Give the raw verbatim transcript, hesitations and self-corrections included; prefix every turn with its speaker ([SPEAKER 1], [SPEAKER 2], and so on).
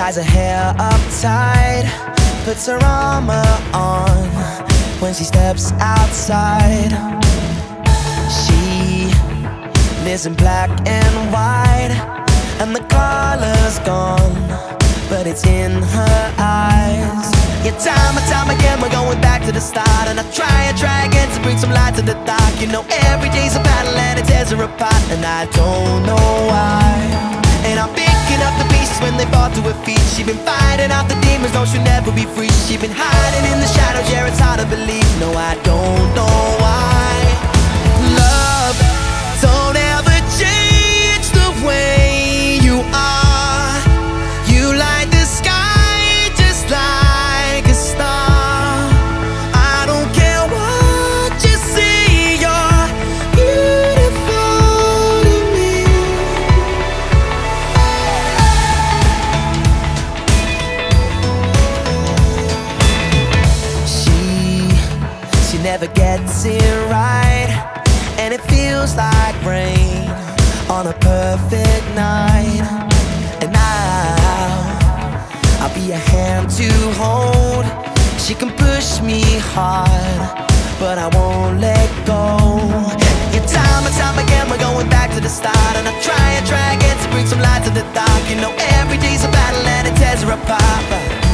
[SPEAKER 1] ties her hair up tight, puts her armor on when she steps outside. She lives in black and white, and the color's gone, but it's in her eyes. Yeah, time and time again we're going back to the start, and I try and try again to bring some light to the dark. You know every day's a battle and it tears her apart, and I don't know why. And I'm picking up the pieces when they fall to her feet. She's been fighting off the demons, no, she'll never be free. She's been hiding in the shadows, yeah, it's hard to believe. No, I don't know why. Love, don't ever change the way you are. You light the sky just like a star. I don't care what you say, you're beautiful to me. She, she never gets it right, and it feels like rain on a perfect night. And I'll, I'll be a hand to hold. She can push me hard, but I won't let go. Yeah, time and time again we're going back to the start, and I try and try again to bring some light to the dark. You know every day's a battle and it tears her apart, but